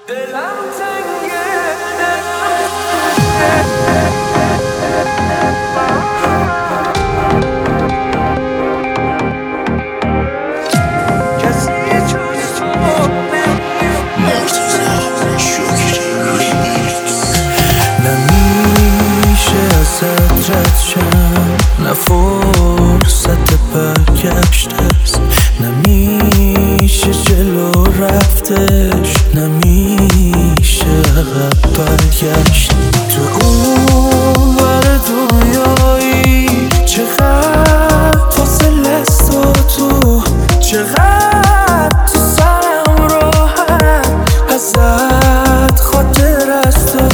نه فرصت برگشت است، نمیشه جلو رفتش، نمیشه عقب برگشت. تو اون ور دنیایی چقدر فاصله است و تو چقدر تو سرم راحت ازت خاطر است و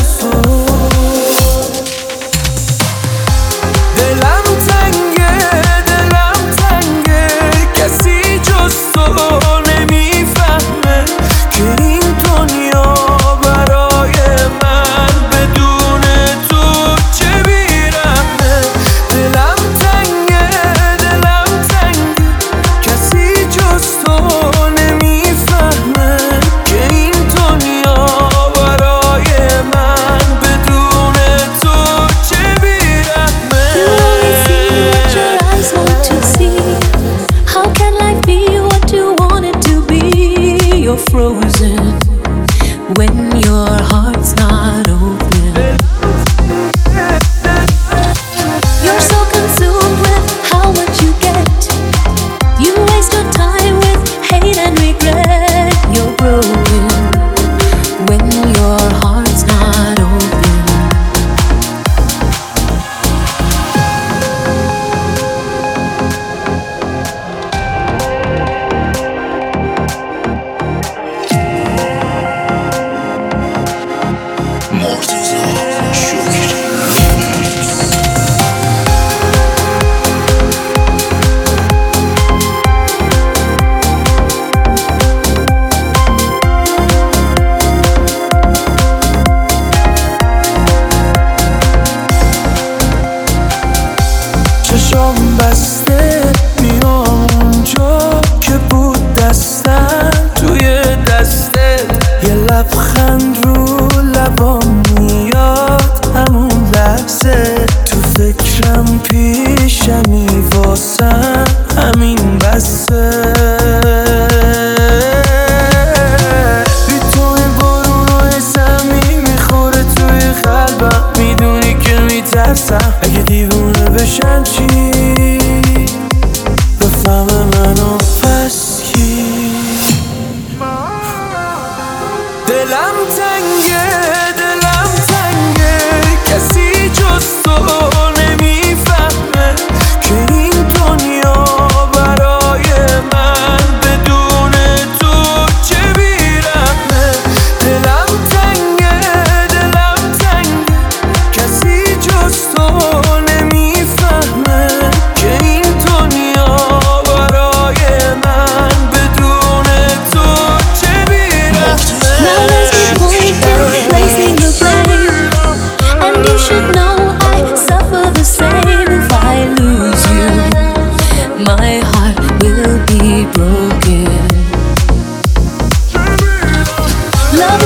frozen when your heart's not open. You're so consumed with how much you get. You waste your time with hate and regret. You're broken when your heart's not open. چشام بسته میام اونجا که بود دستم توی دسته، یه لبخند رو لبام میاد همون لحظه، تو فکرم پیشمی واسم همین بسه. بی تو این بارونای زمین میخوره توی قلبم، میدونی که میترسم اگه دیوونه بشم چی؟ بفهم منو پس کی؟ دلم تنگه کسی جز تو نمیفهمه که این دنیا برای من بدون تو چه بیرحمه. دلم تنگه کسی جز تو نمیفهمه که این دنیا برای من بدون تو چه بیرحمه. Placing the blame, and you should know I suffer the same. If I lose you, my heart will be broken. Love